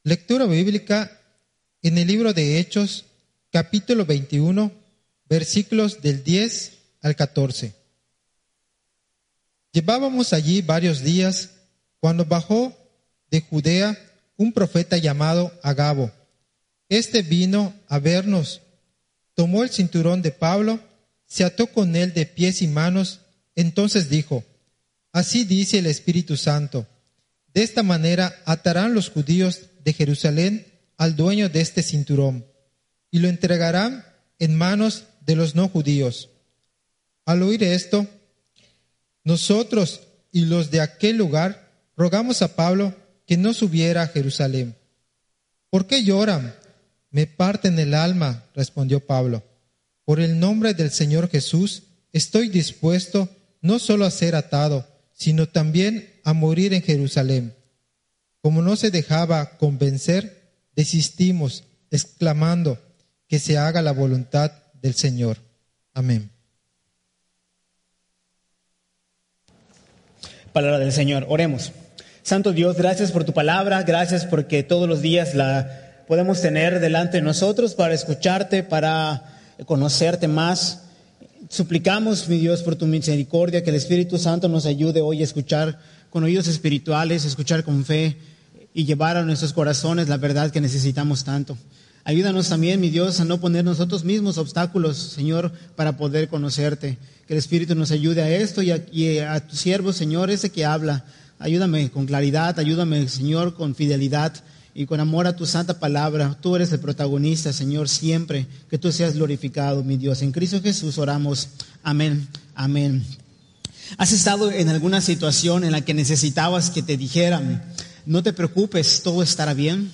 Lectura bíblica en el libro de Hechos, capítulo 21, versículos del 10 al 14. Llevábamos allí varios días cuando bajó de Judea un profeta llamado Agabo. Este vino a vernos, tomó el cinturón de Pablo, se ató con él de pies y manos, entonces dijo: Así dice el Espíritu Santo, de esta manera atarán los judíos de Jerusalén al dueño de este cinturón, y lo entregarán en manos de los no judíos. Al oír esto, nosotros y los de aquel lugar rogamos a Pablo que no subiera a Jerusalén. ¿Por qué lloran? Me parten el alma, respondió Pablo. Por el nombre del Señor Jesús estoy dispuesto no solo a ser atado, sino también a morir en Jerusalén. Como no se dejaba convencer, desistimos, exclamando: que se haga la voluntad del Señor. Amén. Palabra del Señor. Oremos. Santo Dios, gracias por tu palabra, gracias porque todos los días la podemos tener delante de nosotros para escucharte, para conocerte más. Suplicamos, mi Dios, por tu misericordia, que el Espíritu Santo nos ayude hoy a escuchar con oídos espirituales, a escuchar con fe y llevar a nuestros corazones la verdad que necesitamos tanto. Ayúdanos también, mi Dios, a no poner nosotros mismos obstáculos, Señor, para poder conocerte. Que el Espíritu nos ayude a esto y a tu siervo, Señor, ese que habla. Ayúdame con claridad, ayúdame, Señor, con fidelidad y con amor a tu santa palabra. Tú eres el protagonista, Señor, siempre. Que tú seas glorificado, mi Dios. En Cristo Jesús oramos. Amén. Amén. ¿Has estado en alguna situación en la que necesitabas que te dijeran: no te preocupes, todo estará bien?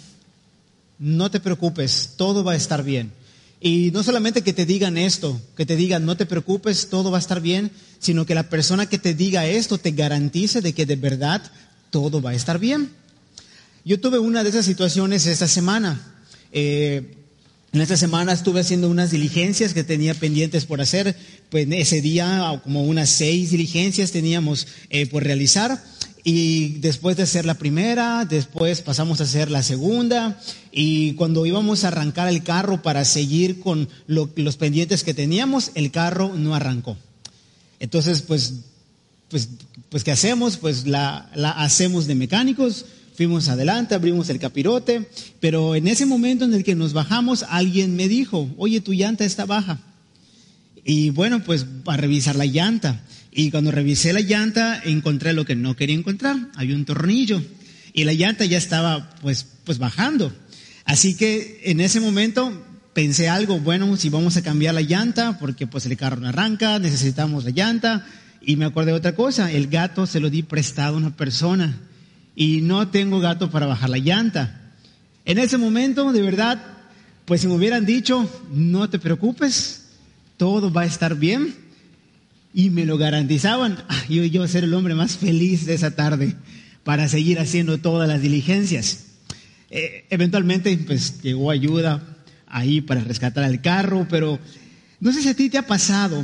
No te preocupes, todo va a estar bien. Y no solamente que te digan esto, que te digan no te preocupes, todo va a estar bien, sino que la persona que te diga esto te garantice de que de verdad todo va a estar bien. Yo tuve una de esas situaciones esta semana. En esta semana estuve haciendo unas diligencias que tenía pendientes por hacer. Pues ese día como unas 6 diligencias teníamos por realizar. Y después de hacer la primera, después pasamos a hacer la segunda, y cuando íbamos a arrancar el carro para seguir con los pendientes que teníamos, el carro no arrancó. Entonces, pues ¿qué hacemos? Pues la hacemos de mecánicos, fuimos adelante, abrimos el capirote, pero en ese momento en el que nos bajamos, alguien me dijo: oye, tu llanta está baja. Y bueno, pues a revisar la llanta. Y cuando revisé la llanta, encontré lo que no quería encontrar. Había un tornillo. Y la llanta ya estaba pues bajando. Así que en ese momento pensé algo: bueno, si vamos a cambiar la llanta, porque pues el carro no arranca, necesitamos la llanta. Y me acordé de otra cosa: el gato se lo di prestado a una persona. Y no tengo gato para bajar la llanta. En ese momento, de verdad, pues si me hubieran dicho: no te preocupes, todo va a estar bien, y me lo garantizaban, yo iba a ser el hombre más feliz de esa tarde para seguir haciendo todas las diligencias. Eventualmente pues llegó ayuda ahí para rescatar el carro, pero no sé si a ti te ha pasado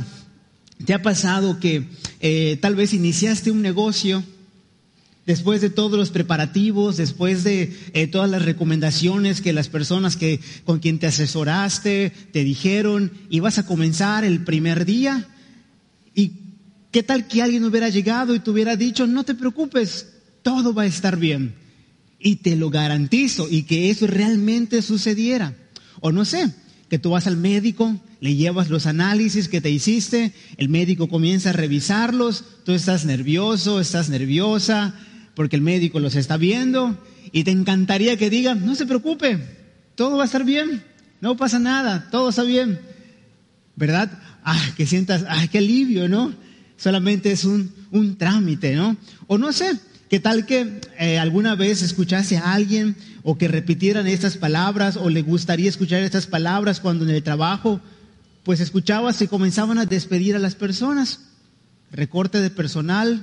que tal vez iniciaste un negocio después de todos los preparativos, después de todas las recomendaciones que las personas con quien te asesoraste te dijeron, y vas a comenzar el primer día. ¿Y qué tal que alguien hubiera llegado y te hubiera dicho: no te preocupes, todo va a estar bien? Y te lo garantizo, y que eso realmente sucediera. O no sé, que tú vas al médico, le llevas los análisis que te hiciste, el médico comienza a revisarlos, tú estás nervioso, estás nerviosa, porque el médico los está viendo, y te encantaría que diga: no se preocupe, todo va a estar bien, no pasa nada, todo está bien, ¿verdad? Que sientas, qué alivio, ¿no? Solamente es un trámite, ¿no? O no sé, ¿qué tal que alguna vez escuchaste a alguien o que repitieran estas palabras, o le gustaría escuchar estas palabras cuando en el trabajo pues escuchabas y comenzaban a despedir a las personas? Recorte de personal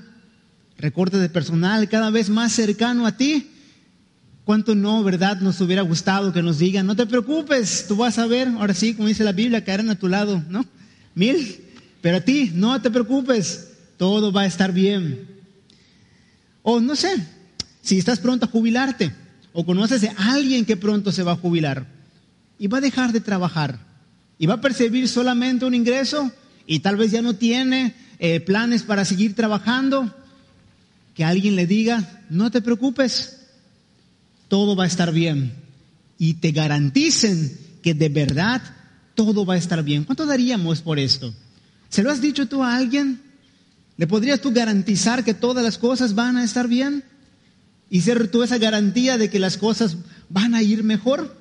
cada vez más cercano a ti. ¿Cuánto no, verdad, nos hubiera gustado que nos digan: no te preocupes, tú vas a ver, ahora sí, como dice la Biblia, caerán a tu lado, ¿no? 1000, pero a ti, no te preocupes, todo va a estar bien. O no sé, si estás pronto a jubilarte, o conoces a alguien que pronto se va a jubilar y va a dejar de trabajar y va a percibir solamente un ingreso y tal vez ya no tiene planes para seguir trabajando, que alguien le diga, no te preocupes, todo va a estar bien, y te garanticen que de verdad todo va a estar bien. ¿Cuánto daríamos por esto? ¿Se lo has dicho tú a alguien? ¿Le podrías tú garantizar que todas las cosas van a estar bien? ¿Y ser tú esa garantía de que las cosas van a ir mejor?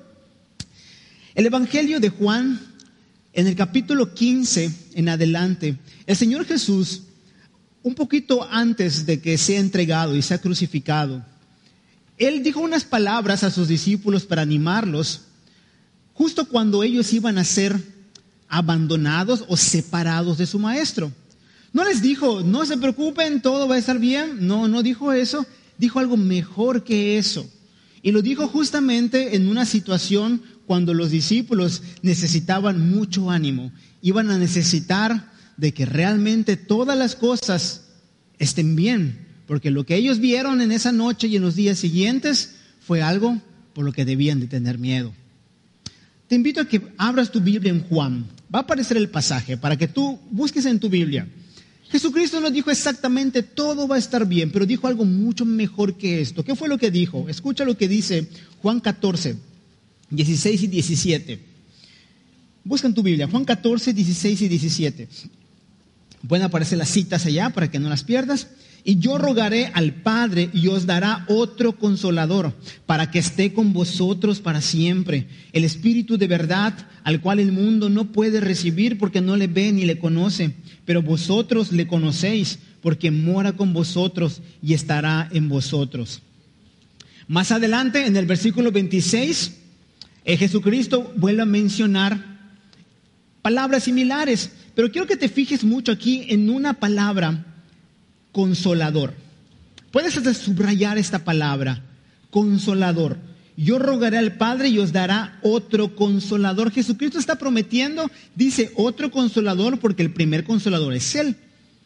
El Evangelio de Juan, en el capítulo 15 en adelante, el Señor Jesús, un poquito antes de que sea entregado y sea crucificado, Él dijo unas palabras a sus discípulos para animarlos, justo cuando ellos iban a ser abandonados o separados de su Maestro. No les dijo, no se preocupen, todo va a estar bien. No dijo eso, dijo algo mejor que eso. Y lo dijo justamente en una situación cuando los discípulos necesitaban mucho ánimo. Iban a necesitar de que realmente todas las cosas estén bien, porque lo que ellos vieron en esa noche y en los días siguientes fue algo por lo que debían de tener miedo. Te invito a que abras tu Biblia en Juan. Va a aparecer el pasaje para que tú busques en tu Biblia. Jesucristo nos dijo exactamente todo va a estar bien, pero dijo algo mucho mejor que esto. ¿Qué fue lo que dijo? Escucha lo que dice Juan 14, 16 y 17. Busca en tu Biblia, Juan 14, 16 y 17. Pueden aparecer las citas allá para que no las pierdas. Y yo rogaré al Padre y os dará otro consolador para que esté con vosotros para siempre. El Espíritu de verdad al cual el mundo no puede recibir porque no le ve ni le conoce. Pero vosotros le conocéis porque mora con vosotros y estará en vosotros. Más adelante en el versículo 26, Jesucristo vuelve a mencionar palabras similares. Pero quiero que te fijes mucho aquí en una palabra: consolador. Puedes hasta subrayar esta palabra, consolador. Yo rogaré al Padre y os dará otro consolador. Jesucristo está prometiendo, dice otro consolador, porque el primer consolador es Él.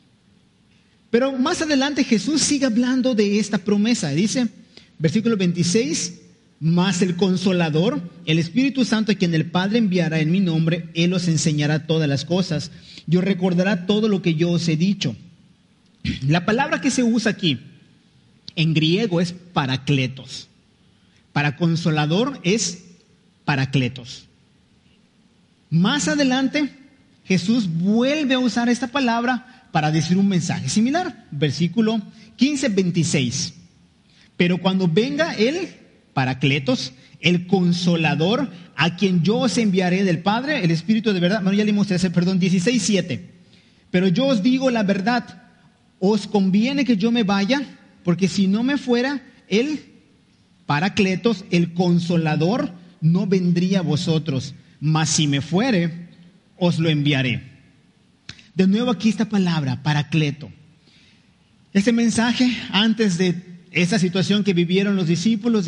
Pero más adelante Jesús sigue hablando de esta promesa. Dice, versículo 26, más el consolador, el Espíritu Santo, a quien el Padre enviará en mi nombre, Él os enseñará todas las cosas y os recordará todo lo que yo os he dicho. La palabra que se usa aquí en griego es parakletos. Para consolador es parakletos. Más adelante Jesús vuelve a usar esta palabra para decir un mensaje similar. Versículo 15, 26. Pero cuando venga el parakletos, el consolador, a quien yo os enviaré del Padre, el Espíritu de verdad. Bueno, ya leímos ese, 16, 7. Pero yo os digo la verdad. Os conviene que yo me vaya, porque si no me fuera, el parakletos, el consolador, no vendría a vosotros. Mas si me fuere, os lo enviaré. De nuevo aquí esta palabra, parakleto. Este mensaje, antes de esta situación que vivieron los discípulos,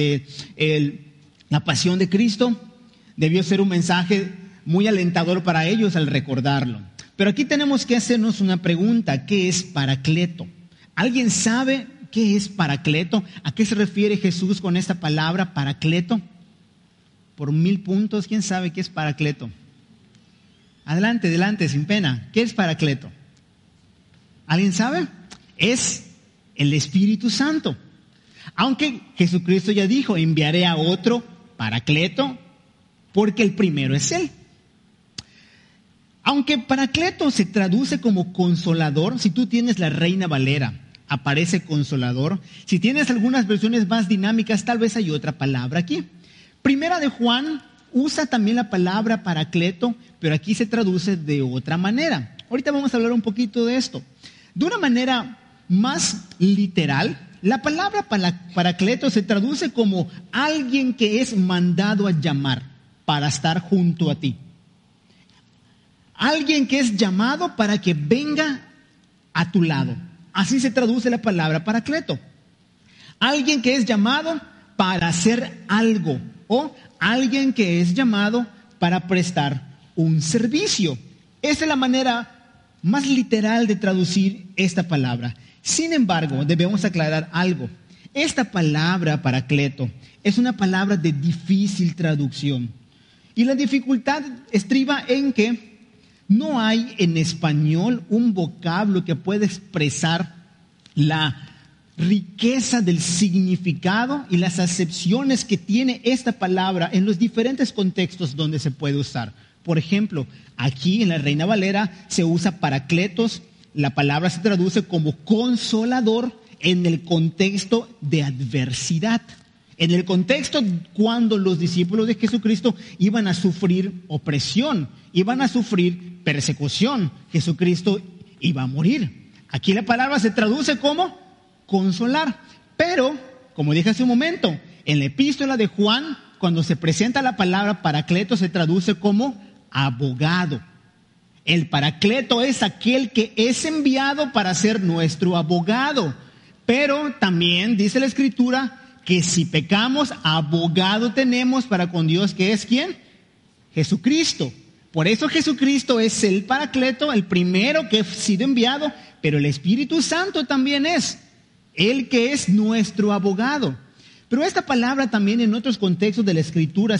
la pasión de Cristo, debió ser un mensaje muy alentador para ellos al recordarlo. Pero aquí tenemos que hacernos una pregunta: ¿qué es parakleto? ¿Alguien sabe qué es parakleto? ¿A qué se refiere Jesús con esta palabra parakleto? Por 1000 puntos, ¿quién sabe qué es parakleto? Adelante, sin pena. ¿Qué es parakleto? ¿Alguien sabe? Es el Espíritu Santo. Aunque Jesucristo ya dijo, enviaré a otro parakleto, porque el primero es Él. Aunque parakleto se traduce como consolador, si tú tienes la Reina Valera, aparece consolador. Si tienes algunas versiones más dinámicas, tal vez hay otra palabra aquí. Primera de Juan usa también la palabra parakleto, pero aquí se traduce de otra manera. Ahorita vamos a hablar un poquito de esto. De una manera más literal, la palabra parakleto se traduce como alguien que es mandado a llamar para estar junto a ti. Alguien que es llamado para que venga a tu lado. Así se traduce la palabra parakleto. Alguien que es llamado para hacer algo, o alguien que es llamado para prestar un servicio. Esa es la manera más literal de traducir esta palabra. Sin embargo, debemos aclarar algo. Esta palabra paracleto es una palabra de difícil traducción. Y la dificultad estriba en que no hay en español un vocablo que pueda expresar la riqueza del significado y las acepciones que tiene esta palabra en los diferentes contextos donde se puede usar. Por ejemplo, aquí en la Reina Valera se usa paracletos, la palabra se traduce como consolador en el contexto de adversidad. En el contexto cuando los discípulos de Jesucristo iban a sufrir opresión, iban a sufrir persecución, Jesucristo iba a morir. Aquí la palabra se traduce como consolar. Pero, como dije hace un momento, en la epístola de Juan, cuando se presenta la palabra paracleto, se traduce como abogado. El paracleto es aquel que es enviado para ser nuestro abogado. Pero también dice la Escritura que si pecamos, abogado tenemos para con Dios, que es ¿quién? Jesucristo. Por eso Jesucristo es el paracleto, el primero que ha sido enviado, pero el Espíritu Santo también es el que es nuestro abogado. Pero esta palabra también en otros contextos de la Escritura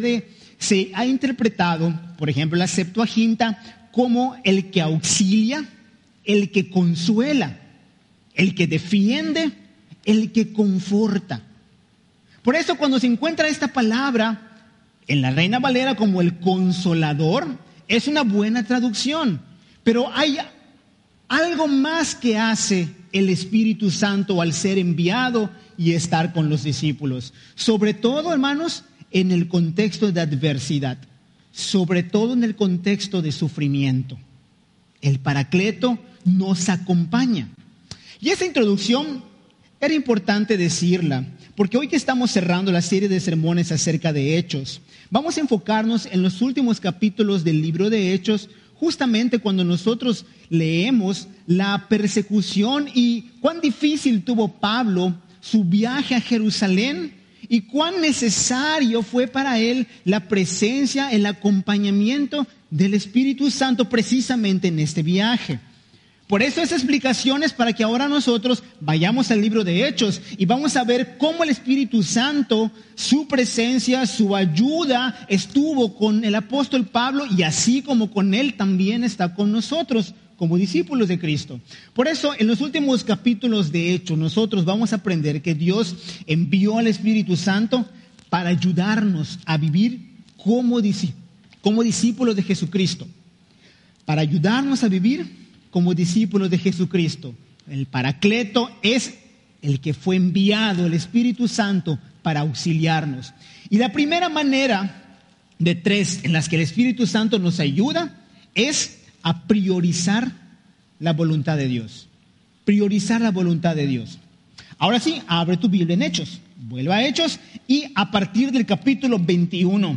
se ha interpretado, por ejemplo, la Septuaginta, como el que auxilia, el que consuela, el que defiende, el que conforta. Por eso cuando se encuentra esta palabra en la Reina Valera como el consolador, es una buena traducción. Pero hay algo más que hace el Espíritu Santo al ser enviado y estar con los discípulos. Sobre todo, hermanos, en el contexto de adversidad. Sobre todo en el contexto de sufrimiento. El paracleto nos acompaña. Y esa introducción era importante decirla, porque hoy que estamos cerrando la serie de sermones acerca de Hechos, vamos a enfocarnos en los últimos capítulos del libro de Hechos, justamente cuando nosotros leemos la persecución y cuán difícil tuvo Pablo su viaje a Jerusalén y cuán necesario fue para él la presencia, el acompañamiento del Espíritu Santo precisamente en este viaje. Por eso esas explicaciones para que ahora nosotros vayamos al libro de Hechos y vamos a ver cómo el Espíritu Santo, su presencia, su ayuda estuvo con el apóstol Pablo y así como con él también está con nosotros como discípulos de Cristo. Por eso en los últimos capítulos de Hechos nosotros vamos a aprender que Dios envió al Espíritu Santo para ayudarnos a vivir como discípulos de Jesucristo. Para ayudarnos a vivir como discípulos de Jesucristo. El paracleto es el que fue enviado, el Espíritu Santo, para auxiliarnos. Y la primera manera de tres en las que el Espíritu Santo nos ayuda es a priorizar la voluntad de Dios. Priorizar la voluntad de Dios. Ahora sí, abre tu Biblia en Hechos. Vuelva a Hechos y a partir del capítulo 21.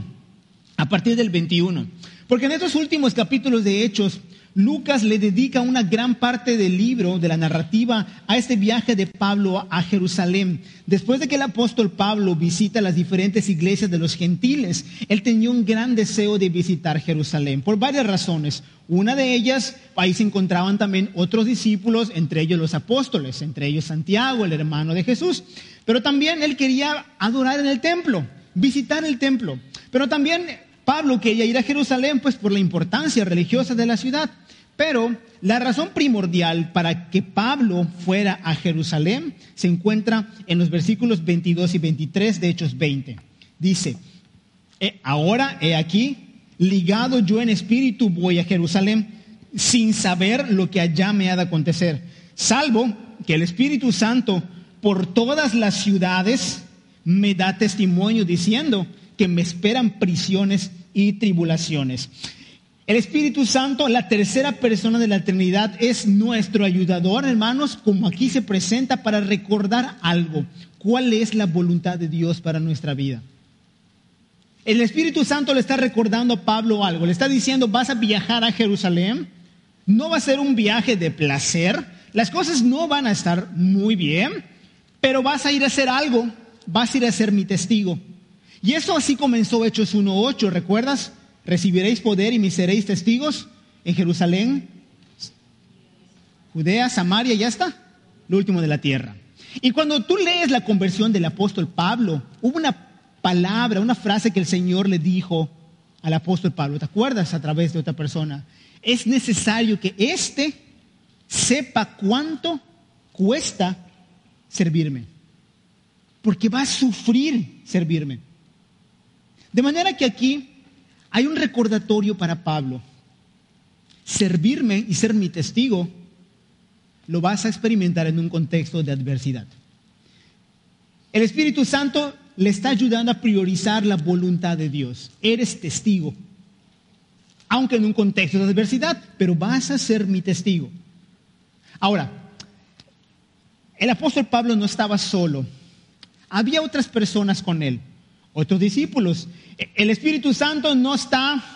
A partir del 21. Porque en estos últimos capítulos de Hechos, Lucas le dedica una gran parte del libro, de la narrativa, a este viaje de Pablo a Jerusalén. Después de que el apóstol Pablo visita las diferentes iglesias de los gentiles, él tenía un gran deseo de visitar Jerusalén, por varias razones. Una de ellas, ahí se encontraban también otros discípulos, entre ellos los apóstoles, entre ellos Santiago, el hermano de Jesús. Pero también él quería adorar en el templo, visitar el templo. Pero también Pablo quería ir a Jerusalén, pues por la importancia religiosa de la ciudad. Pero la razón primordial para que Pablo fuera a Jerusalén se encuentra en los versículos 22 y 23 de Hechos 20. Dice, ahora he aquí, ligado yo en espíritu voy a Jerusalén, sin saber lo que allá me ha de acontecer, salvo que el Espíritu Santo por todas las ciudades me da testimonio diciendo que me esperan prisiones y tribulaciones. El Espíritu Santo, la tercera persona de la Trinidad, es nuestro ayudador, hermanos, como aquí se presenta para recordar algo. ¿Cuál es la voluntad de Dios para nuestra vida? El Espíritu Santo le está recordando a Pablo algo. Le está diciendo, vas a viajar a Jerusalén. No va a ser un viaje de placer. Las cosas no van a estar muy bien, pero vas a ir a hacer algo. Vas a ir a ser mi testigo. Y eso así comenzó Hechos 1:8, ¿recuerdas? Recibiréis poder y me seréis testigos en Jerusalén, Judea, Samaria, ya está, lo último de la tierra. Y cuando tú lees la conversión del apóstol Pablo, hubo una palabra, una frase que el Señor le dijo al apóstol Pablo. ¿Te acuerdas? A través de otra persona. Es necesario que éste sepa cuánto cuesta servirme, porque va a sufrir servirme. De manera que aquí hay un recordatorio para Pablo. Servirme y ser mi testigo lo vas a experimentar en un contexto de adversidad. El Espíritu Santo le está ayudando a priorizar la voluntad de Dios. Eres testigo, aunque en un contexto de adversidad, pero vas a ser mi testigo. Ahora, el apóstol Pablo no estaba solo. Había otras personas con él, otros discípulos. El Espíritu Santo no está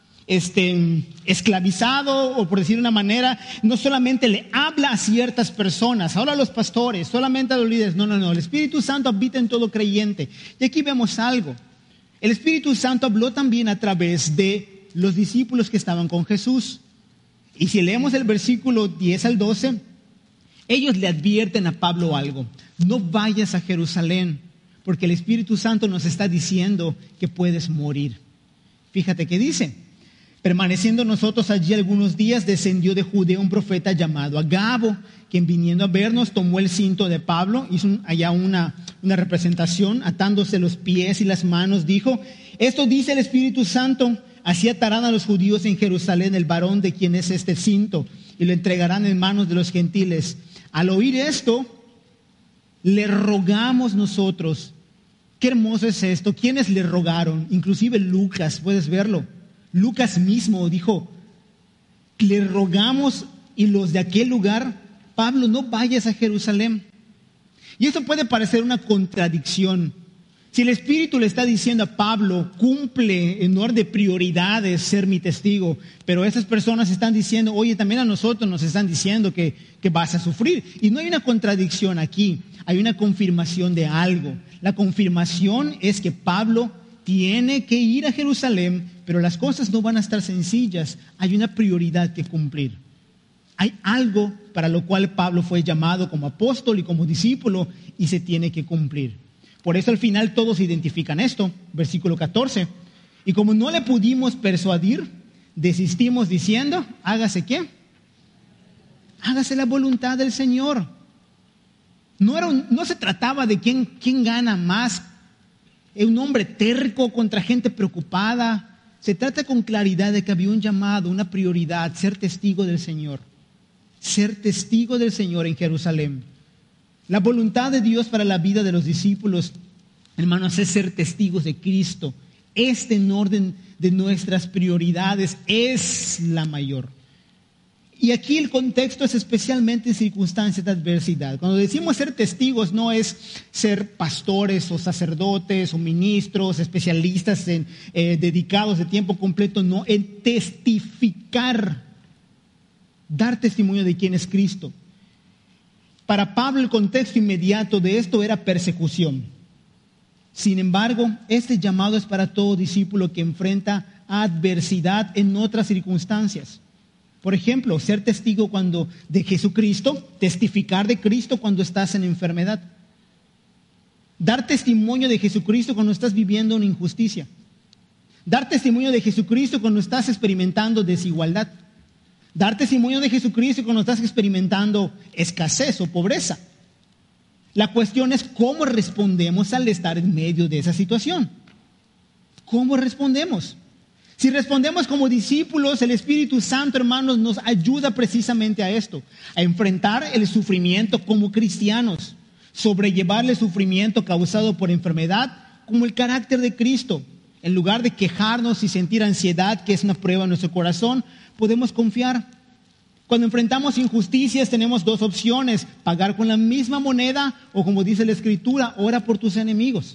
esclavizado, o por decir de una manera, no solamente le habla a ciertas personas, ahora a los pastores, solamente a los líderes. No. El Espíritu Santo habita en todo creyente. Y aquí vemos algo. El Espíritu Santo habló también a través de los discípulos que estaban con Jesús. Y si leemos el versículo 10 al 12, ellos le advierten a Pablo algo. No vayas a Jerusalén, porque el Espíritu Santo nos está diciendo que puedes morir. Fíjate que dice: permaneciendo nosotros allí algunos días, descendió de Judea un profeta llamado Agabo, quien viniendo a vernos tomó el cinto de Pablo, hizo allá una representación, atándose los pies y las manos, dijo: esto dice el Espíritu Santo, así atarán a los judíos en Jerusalén el varón de quien es este cinto, y lo entregarán en manos de los gentiles. Al oír esto, le rogamos nosotros. Qué hermoso es esto. ¿Quiénes le rogaron? Inclusive Lucas, puedes verlo. Lucas mismo dijo: le rogamos, y los de aquel lugar, Pablo, no vayas a Jerusalén. Y esto puede parecer una contradicción. Si el Espíritu le está diciendo a Pablo, cumple en orden de prioridades ser mi testigo, pero esas personas están diciendo, oye, también a nosotros nos están diciendo que vas a sufrir. Y no hay una contradicción aquí, hay una confirmación de algo. La confirmación es que Pablo tiene que ir a Jerusalén, pero las cosas no van a estar sencillas. Hay una prioridad que cumplir. Hay algo para lo cual Pablo fue llamado como apóstol y como discípulo, y se tiene que cumplir. Por eso al final todos identifican esto, versículo 14. Y como no le pudimos persuadir, desistimos diciendo, ¿hágase qué? Hágase la voluntad del Señor. No se trataba de quién gana más, un hombre terco contra gente preocupada. Se trata con claridad de que había un llamado, una prioridad, ser testigo del Señor. Ser testigo del Señor en Jerusalén. La voluntad de Dios para la vida de los discípulos, hermanos, es ser testigos de Cristo. Este en orden de nuestras prioridades es la mayor. Y aquí el contexto es especialmente en circunstancias de adversidad. Cuando decimos ser testigos, no es ser pastores o sacerdotes o ministros, especialistas dedicados de tiempo completo, no, en testificar, dar testimonio de quién es Cristo. Para Pablo el contexto inmediato de esto era persecución. Sin embargo, este llamado es para todo discípulo que enfrenta adversidad en otras circunstancias. Por ejemplo, ser testigo de Jesucristo, testificar de Cristo cuando estás en enfermedad. Dar testimonio de Jesucristo cuando estás viviendo una injusticia. Dar testimonio de Jesucristo cuando estás experimentando desigualdad. Dar testimonio de Jesucristo cuando estás experimentando escasez o pobreza. La cuestión es cómo respondemos al estar en medio de esa situación. ¿Cómo respondemos? Si respondemos como discípulos, el Espíritu Santo, hermanos, nos ayuda precisamente a esto, a enfrentar el sufrimiento como cristianos, sobrellevar el sufrimiento causado por enfermedad como el carácter de Cristo. En lugar de quejarnos y sentir ansiedad, que es una prueba en nuestro corazón, podemos confiar. Cuando enfrentamos injusticias tenemos dos opciones: pagar con la misma moneda o, como dice la Escritura, ora por tus enemigos.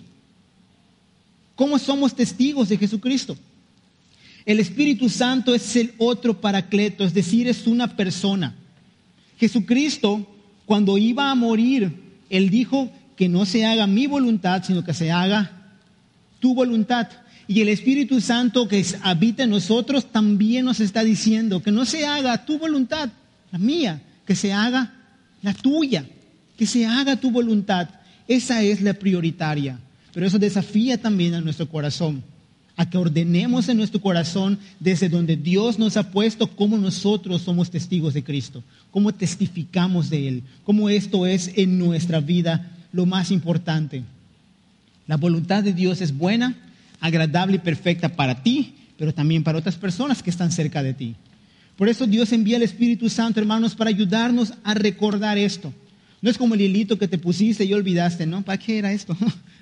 ¿Cómo somos testigos de Jesucristo? El Espíritu Santo es el otro paracleto, es decir, es una persona. Jesucristo, cuando iba a morir, Él dijo que no se haga mi voluntad, sino que se haga tu voluntad. Y el Espíritu Santo que habita en nosotros también nos está diciendo que no se haga tu voluntad, la mía, que se haga la tuya. que se haga tu voluntad. Esa es la prioritaria. Pero eso desafía también a nuestro corazón, a que ordenemos en nuestro corazón desde donde Dios nos ha puesto cómo nosotros somos testigos de Cristo, cómo testificamos de Él, cómo esto es en nuestra vida lo más importante. La voluntad de Dios es buena, agradable y perfecta para ti, pero también para otras personas que están cerca de ti. Por eso Dios envía el Espíritu Santo, hermanos, para ayudarnos a recordar esto. No es como el hilito que te pusiste y olvidaste, ¿no? ¿Para qué era esto?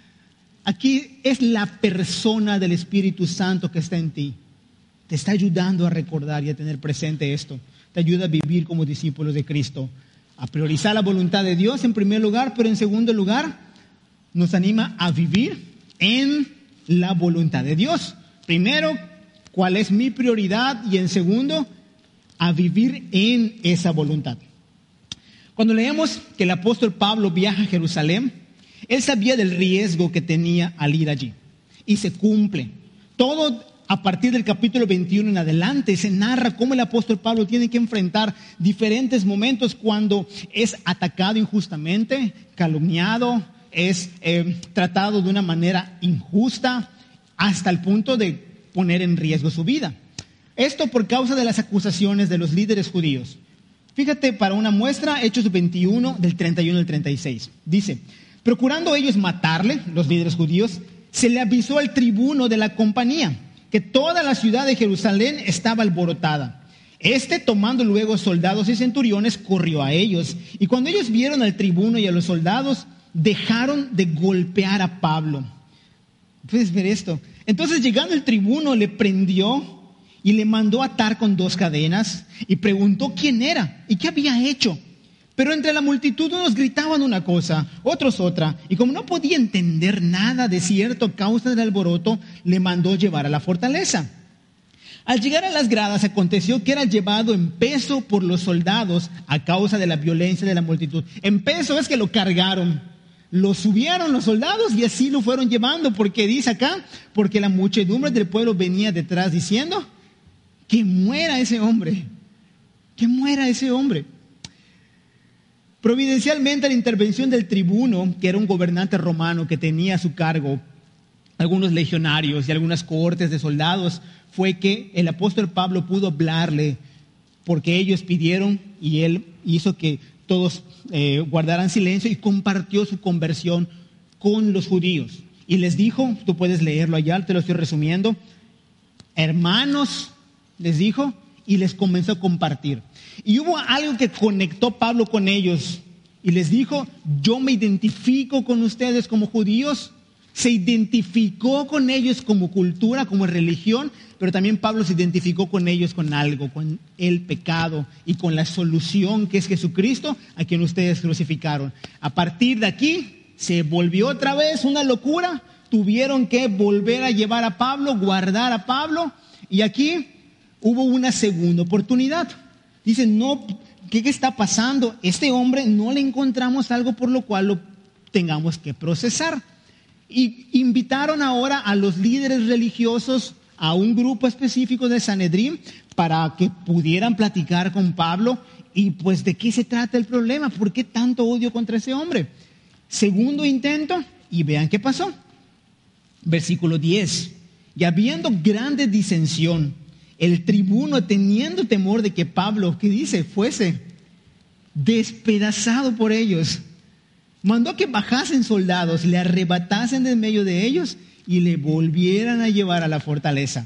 Aquí es la persona del Espíritu Santo que está en ti. Te está ayudando a recordar y a tener presente esto. Te ayuda a vivir como discípulos de Cristo, a priorizar la voluntad de Dios en primer lugar, pero en segundo lugar nos anima a vivir en la voluntad de Dios. Primero, ¿cuál es mi prioridad? Y en segundo, a vivir en esa voluntad. Cuando leemos que el apóstol Pablo viaja a Jerusalén, él sabía del riesgo que tenía al ir allí. Y se cumple. Todo a partir del capítulo 21 en adelante se narra cómo el apóstol Pablo tiene que enfrentar diferentes momentos cuando es atacado injustamente, calumniado, es tratado de una manera injusta, hasta el punto de poner en riesgo su vida. Esto por causa de las acusaciones de los líderes judíos. Fíjate, para una muestra, Hechos 21, del 31 al 36. Dice: procurando ellos matarle, los líderes judíos, se le avisó al tribuno de la compañía que toda la ciudad de Jerusalén estaba alborotada. Tomando luego soldados y centuriones, corrió a ellos. Y cuando ellos vieron al tribuno y a los soldados, dejaron de golpear a Pablo. Puedes ver esto. Entonces, llegando el tribuno, le prendió y le mandó atar con 2 cadenas y preguntó quién era y qué había hecho. Pero entre la multitud unos gritaban una cosa, otros otra, y como no podía entender nada de cierto a causa del alboroto, le mandó llevar a la fortaleza. Al llegar a las gradas aconteció que era llevado en peso por los soldados a causa de la violencia de la multitud. En peso es que lo cargaron, lo subieron los soldados y así lo fueron llevando, porque dice acá, porque la muchedumbre del pueblo venía detrás diciendo: que muera ese hombre, que muera ese hombre. Providencialmente, la intervención del tribuno, que era un gobernante romano que tenía a su cargo algunos legionarios y algunas cohortes de soldados, fue que el apóstol Pablo pudo hablarle, porque ellos pidieron y él hizo que todos guardaran silencio y compartió su conversión con los judíos. Y les dijo, tú puedes leerlo allá, te lo estoy resumiendo: hermanos, les dijo, y les comenzó a compartir. Y hubo algo que conectó Pablo con ellos y les dijo: yo me identifico con ustedes como judíos. Se identificó con ellos como cultura, como religión, pero también Pablo se identificó con ellos con algo, con el pecado y con la solución que es Jesucristo, a quien ustedes crucificaron. A partir de aquí se volvió otra vez una locura. Tuvieron que volver a llevar a Pablo, guardar a Pablo, y aquí hubo una segunda oportunidad. Dicen: no, ¿qué está pasando? Este hombre no le encontramos algo por lo cual lo tengamos que procesar. Y invitaron ahora a los líderes religiosos, a un grupo específico de Sanedrín, para que pudieran platicar con Pablo. Y pues, ¿de qué se trata el problema? ¿Por qué tanto odio contra ese hombre? Segundo intento, y vean qué pasó. Versículo 10. Y habiendo grande disensión, el tribuno, teniendo temor de que Pablo, ¿qué dice?, fuese despedazado por ellos, mandó que bajasen soldados, le arrebatasen de en medio de ellos y le volvieran a llevar a la fortaleza.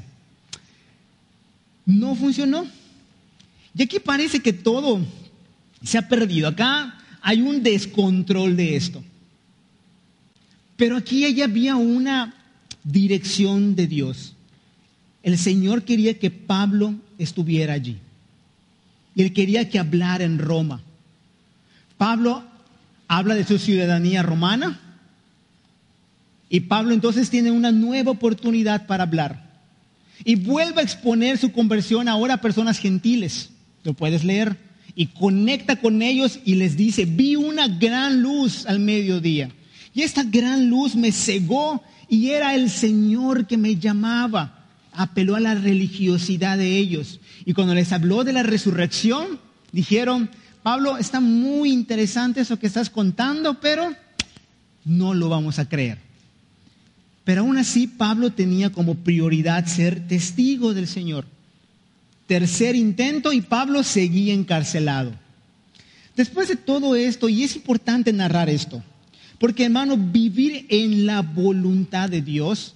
No funcionó. Y aquí parece que todo se ha perdido. Acá hay un descontrol de esto. Pero aquí ya había una dirección de Dios. El Señor quería que Pablo estuviera allí. Y él quería que hablara en Roma. Pablo habla de su ciudadanía romana. Y Pablo entonces tiene una nueva oportunidad para hablar. Y vuelve a exponer su conversión ahora a personas gentiles. Lo puedes leer. Y conecta con ellos y les dice: vi una gran luz al mediodía. Y esta gran luz me cegó y era el Señor que me llamaba. Apeló a la religiosidad de ellos. Y cuando les habló de la resurrección, dijeron: Pablo, está muy interesante eso que estás contando, pero no lo vamos a creer. Pero aún así, Pablo tenía como prioridad ser testigo del Señor. Tercer intento y Pablo seguía encarcelado. Después de todo esto, y es importante narrar esto, porque hermano, vivir en la voluntad de Dios,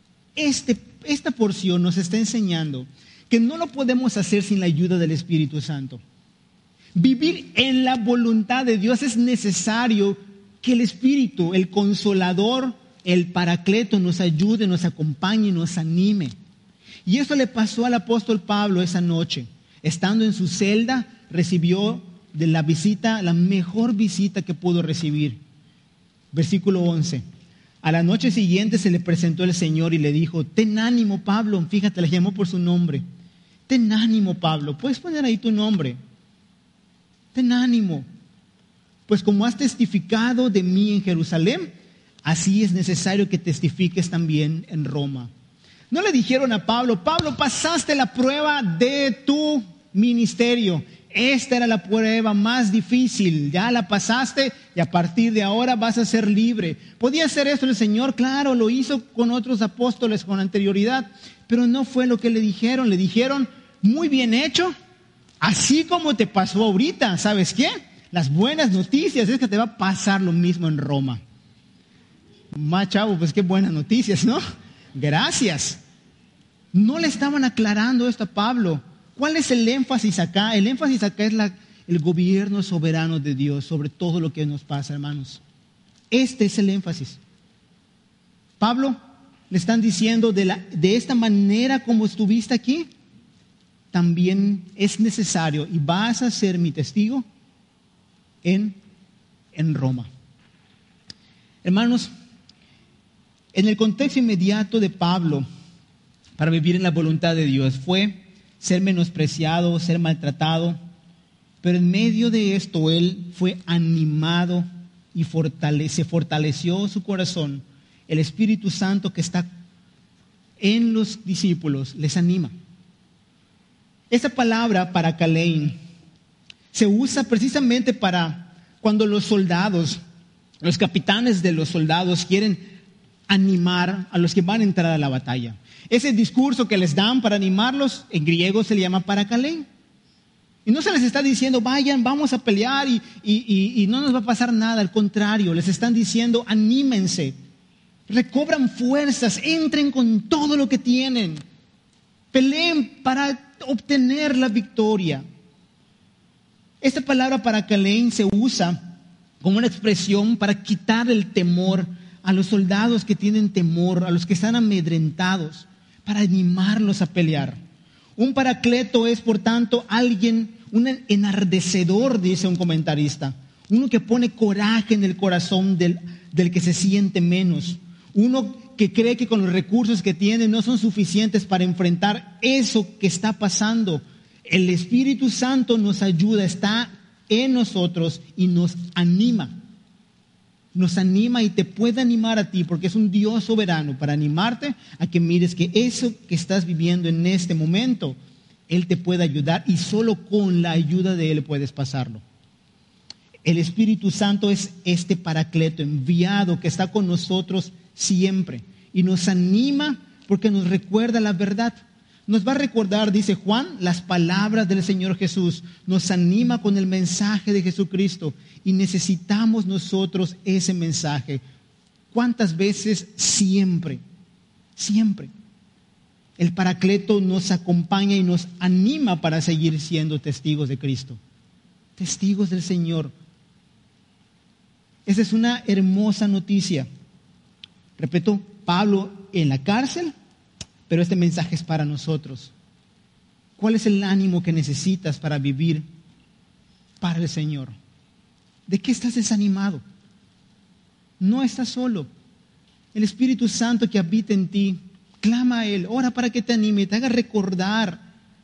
esta porción nos está enseñando que no lo podemos hacer sin la ayuda del Espíritu Santo. Vivir en la voluntad de Dios es necesario que el Espíritu, el Consolador, el Paracleto nos ayude, nos acompañe y nos anime. Y eso le pasó al apóstol Pablo esa noche. Estando en su celda, recibió de la visita, la mejor visita que pudo recibir. Versículo 11. A la noche siguiente se le presentó el Señor y le dijo: ten ánimo, Pablo. Fíjate, le llamó por su nombre. Ten ánimo, Pablo. Puedes poner ahí tu nombre. Ten ánimo. Pues como has testificado de mí en Jerusalén, así es necesario que testifiques también en Roma. No le dijeron a Pablo: Pablo, pasaste la prueba de tu ministerio. Esta era la prueba más difícil, ya la pasaste y a partir de ahora vas a ser libre. ¿Podía hacer esto el Señor? Claro, lo hizo con otros apóstoles con anterioridad, pero no fue lo que le dijeron. Le dijeron: muy bien hecho, así como te pasó ahorita. ¿Sabes qué? Las buenas noticias es que te va a pasar lo mismo en Roma. Más chavo, pues qué buenas noticias, ¿no? Gracias. No le estaban aclarando esto a Pablo. ¿Cuál es el énfasis acá? El énfasis acá es el gobierno soberano de Dios sobre todo lo que nos pasa, hermanos. Este es el énfasis. Pablo, le están diciendo de esta manera como estuviste aquí, también es necesario y vas a ser mi testigo en Roma. Hermanos, en el contexto inmediato de Pablo, para vivir en la voluntad de Dios, fue ser menospreciado, ser maltratado, pero en medio de esto él fue animado y se fortaleció su corazón. El Espíritu Santo que está en los discípulos les anima. Esta palabra parakalein se usa precisamente para cuando los soldados, los capitanes de los soldados quieren animar a los que van a entrar a la batalla. Ese discurso que les dan para animarlos, en griego se le llama parakalein. Y no se les está diciendo: vayan, vamos a pelear y no nos va a pasar nada. Al contrario, les están diciendo: anímense, recobran fuerzas, entren con todo lo que tienen, peleen para obtener la victoria. Esta palabra parakalein se usa como una expresión para quitar el temor a los soldados que tienen temor, a los que están amedrentados, para animarlos a pelear. Un paracleto es, por tanto, un enardecedor, dice un comentarista, uno que pone coraje en el corazón del que se siente menos, uno que cree que con los recursos que tiene no son suficientes para enfrentar eso que está pasando. El Espíritu Santo nos ayuda, está en nosotros y nos anima. Nos anima y te puede animar a ti porque es un Dios soberano para animarte a que mires que eso que estás viviendo en este momento, Él te puede ayudar y solo con la ayuda de Él puedes pasarlo. El Espíritu Santo es este paracleto enviado que está con nosotros siempre y nos anima porque nos recuerda la verdad. Nos va a recordar, dice Juan, las palabras del Señor Jesús. Nos anima con el mensaje de Jesucristo y necesitamos nosotros ese mensaje. ¿Cuántas veces? Siempre, siempre. El Paracleto nos acompaña y nos anima para seguir siendo testigos de Cristo, testigos del Señor. Esa es una hermosa noticia. Repito, Pablo en la cárcel, pero este mensaje es para nosotros. ¿Cuál es el ánimo que necesitas para vivir para el Señor? ¿De qué estás desanimado? No estás solo. El Espíritu Santo que habita en ti, clama a Él, ora para que te anime, te haga recordar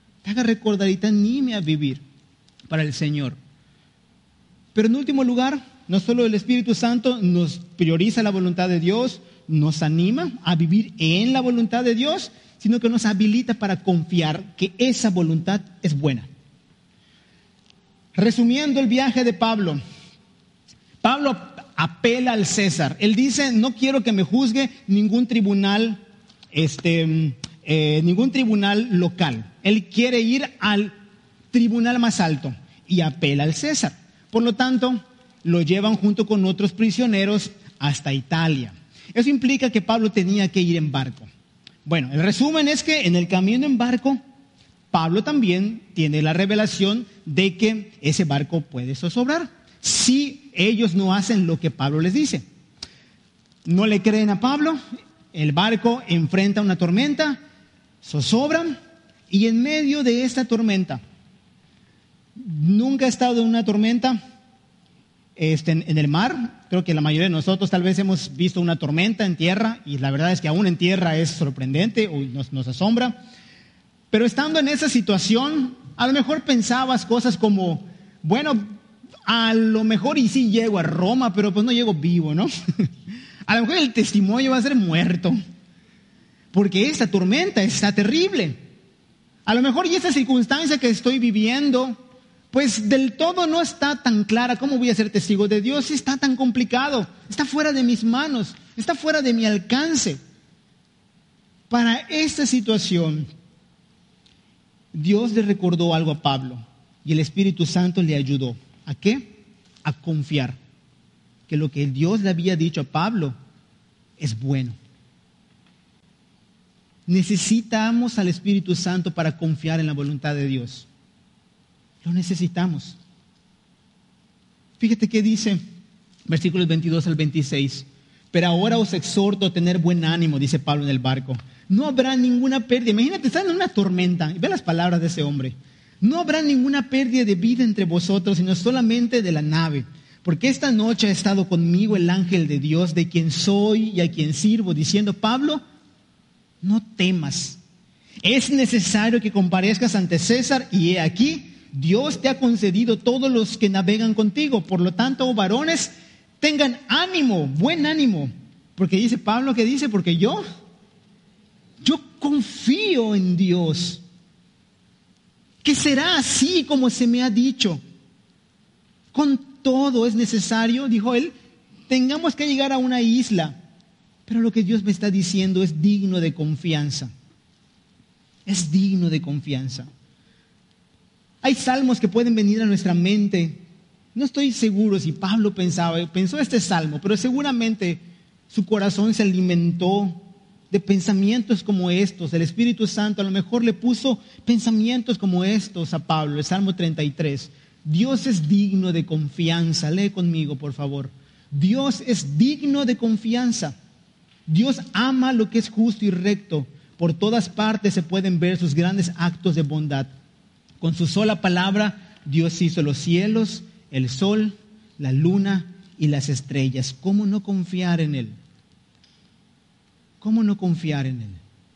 y te anime a vivir para el Señor. Pero en último lugar, no solo el Espíritu Santo nos prioriza la voluntad de Dios, nos anima a vivir en la voluntad de Dios, sino que nos habilita para confiar que esa voluntad es buena. Resumiendo el viaje de Pablo, Pablo apela al César. Él dice, no quiero que me juzgue ningún tribunal local. Él quiere ir al tribunal más alto y apela al César. Por lo tanto, lo llevan junto con otros prisioneros hasta Italia. Eso implica que Pablo tenía que ir en barco. Bueno, el resumen es que en el camino en barco, Pablo también tiene la revelación de que ese barco puede zozobrar si ellos no hacen lo que Pablo les dice. No le creen a Pablo, el barco enfrenta una tormenta, zozobran, y en medio de esta tormenta, nunca he estado en una tormenta en el mar. Creo que la mayoría de nosotros tal vez hemos visto una tormenta en tierra, y la verdad es que aún en tierra es sorprendente o nos asombra. Pero estando en esa situación, a lo mejor pensabas cosas como, bueno, a lo mejor y sí llego a Roma, pero pues no llego vivo, ¿no? A lo mejor el testimonio va a ser muerto, porque esta tormenta está terrible. A lo mejor y esta circunstancia que estoy viviendo, pues del todo no está tan clara. ¿Cómo voy a ser testigo de Dios? Está tan complicado, está fuera de mis manos, está fuera de mi alcance. Para esta situación, Dios le recordó algo a Pablo y el Espíritu Santo le ayudó. ¿A qué? A confiar que lo que Dios le había dicho a Pablo es bueno. Necesitamos al Espíritu Santo para confiar en la voluntad de Dios. Lo necesitamos. Fíjate qué dice, versículos 22 al 26. Pero ahora os exhorto a tener buen ánimo, dice Pablo en el barco. No habrá ninguna pérdida. Imagínate, están en una tormenta. Y ve las palabras de ese hombre. No habrá ninguna pérdida de vida entre vosotros, sino solamente de la nave. Porque esta noche ha estado conmigo el ángel de Dios, de quien soy y a quien sirvo, diciendo, Pablo, no temas. Es necesario que comparezcas ante César, y he aquí, Dios te ha concedido todos los que navegan contigo. Por lo tanto, varones, tengan ánimo, buen ánimo. Porque dice Pablo, ¿qué dice? Porque yo confío en Dios, que será así como se me ha dicho. Con todo es necesario, dijo él, tengamos que llegar a una isla, pero lo que Dios me está diciendo es digno de confianza. Es digno de confianza. Hay salmos que pueden venir a nuestra mente. No estoy seguro si Pablo pensó este salmo, pero seguramente su corazón se alimentó de pensamientos como estos. El Espíritu Santo a lo mejor le puso pensamientos como estos a Pablo. El Salmo 33. Dios es digno de confianza. Lee conmigo, por favor. Dios es digno de confianza. Dios ama lo que es justo y recto. Por todas partes se pueden ver sus grandes actos de bondad. Con su sola palabra, Dios hizo los cielos, el sol, la luna y las estrellas. ¿Cómo no confiar en Él? ¿Cómo no confiar en Él?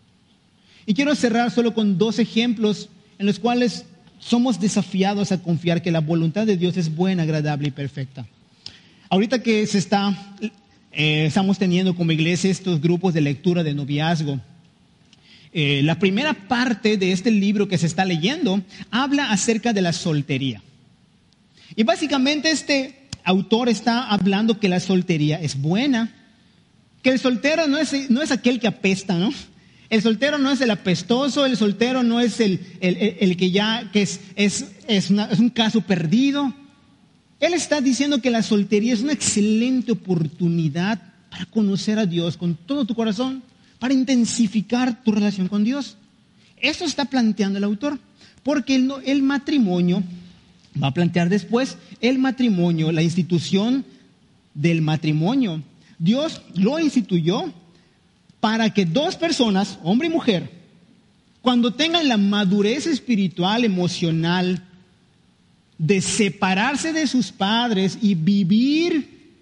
Y quiero cerrar solo con 2 ejemplos en los cuales somos desafiados a confiar que la voluntad de Dios es buena, agradable y perfecta. Ahorita que estamos teniendo como iglesia estos grupos de lectura de noviazgo, la primera parte de este libro que se está leyendo habla acerca de la soltería. Y básicamente este autor está hablando que la soltería es buena, que el soltero no es aquel que apesta, ¿no? El soltero no es el apestoso, el soltero no es el que es un caso perdido. Él está diciendo que la soltería es una excelente oportunidad para conocer a Dios con todo tu corazón, para intensificar tu relación con Dios. Eso está planteando el autor, porque el matrimonio, va a plantear después, el matrimonio, la institución del matrimonio, Dios lo instituyó para que 2 personas, hombre y mujer, cuando tengan la madurez espiritual, emocional, de separarse de sus padres y vivir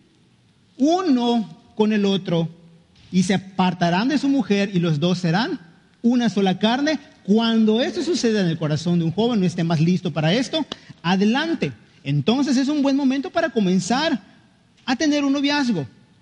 uno con el otro, y se apartarán de su mujer y los 2 serán una sola carne. Cuando esto suceda en el corazón de un joven, no esté más listo para esto, adelante. Entonces es un buen momento para comenzar a tener un noviazgo.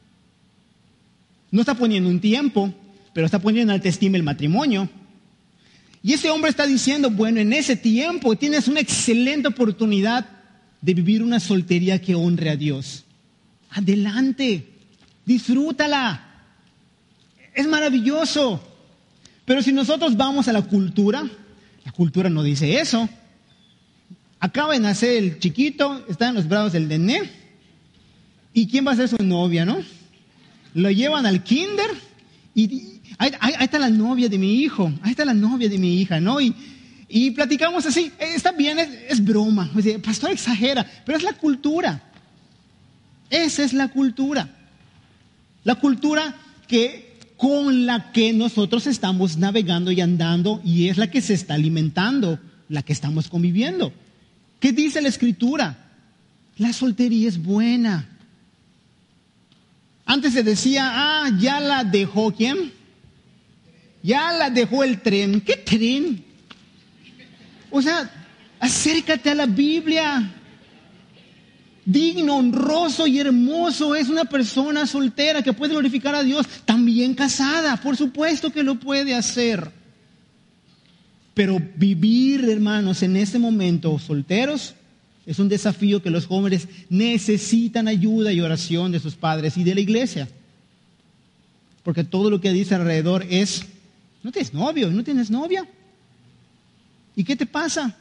No está poniendo un tiempo, pero está poniendo en alta estima el matrimonio. Y ese hombre está diciendo, bueno, en ese tiempo tienes una excelente oportunidad de vivir una soltería que honre a Dios. Adelante, disfrútala. Es maravilloso. Pero si nosotros vamos a la cultura no dice eso. Acaba de nacer el chiquito, está en los brazos del nené. ¿Y quién va a ser su novia, no? Lo llevan al kinder y ahí está la novia de mi hijo, ahí está la novia de mi hija, ¿no? Y platicamos así, está bien, es broma. O sea, pastor exagera, pero es la cultura. Esa es la cultura. La cultura con la que nosotros estamos navegando y andando, y es la que se está alimentando, la que estamos conviviendo. ¿Qué dice la Escritura? La soltería es buena. Antes se decía, ya la dejó, ¿quién? Ya la dejó el tren. ¿Qué tren? O sea, acércate a la Biblia. Digno, honroso y hermoso es una persona soltera que puede glorificar a Dios, también casada, por supuesto que lo puede hacer. Pero vivir, hermanos, en este momento solteros es un desafío que los jóvenes necesitan ayuda y oración de sus padres y de la iglesia. Porque todo lo que dice alrededor es, no tienes novio, no tienes novia. ¿Y qué te pasa?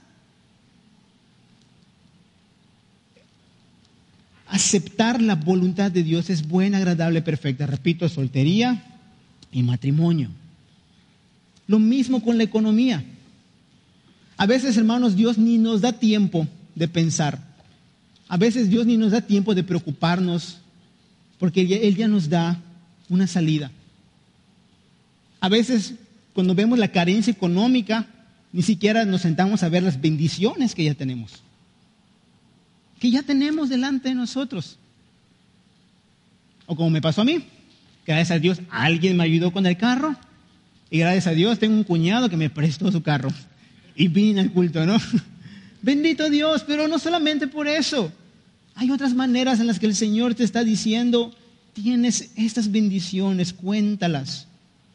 Aceptar la voluntad de Dios es buena, agradable, perfecta. Repito, soltería y matrimonio. Lo mismo con la economía. A veces, hermanos, Dios ni nos da tiempo de pensar. A veces Dios ni nos da tiempo de preocuparnos porque Él ya nos da una salida. A veces, cuando vemos la carencia económica, ni siquiera nos sentamos a ver las bendiciones que ya tenemos. Que ya tenemos delante de nosotros. O como me pasó a mí, gracias a Dios alguien me ayudó con el carro y gracias a Dios tengo un cuñado que me prestó su carro y vine al culto, ¿no? Bendito Dios, pero no solamente por eso. Hay otras maneras en las que el Señor te está diciendo, tienes estas bendiciones, cuéntalas.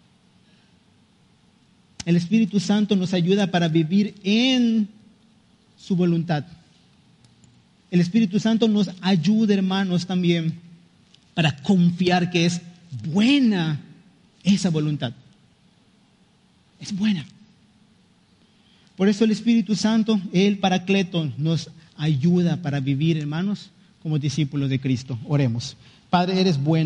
El Espíritu Santo nos ayuda para vivir en su voluntad. El Espíritu Santo nos ayuda, hermanos, también para confiar que es buena esa voluntad. Es buena. Por eso el Espíritu Santo, el Paracleto, nos ayuda para vivir, hermanos, como discípulos de Cristo. Oremos. Padre, eres bueno.